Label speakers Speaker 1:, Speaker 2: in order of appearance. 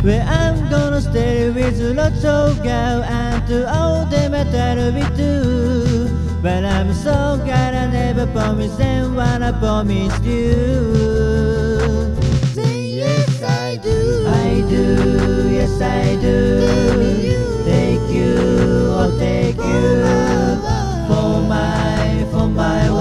Speaker 1: Where I'm gonna stay with lots of girl and to all them that'll be too. But I'm so glad I never promised them what I promised you.
Speaker 2: Say yes I do.
Speaker 1: I do, yes I do. Take you, oh take you for my